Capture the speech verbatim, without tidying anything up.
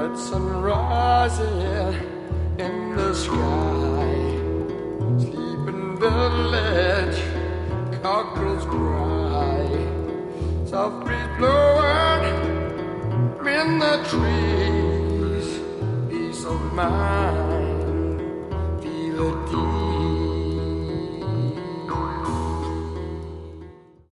sun rising in the sky. Sleep in the village, cockles cry. Soft breeze blowing in the trees. Peace of mind, feel it deep.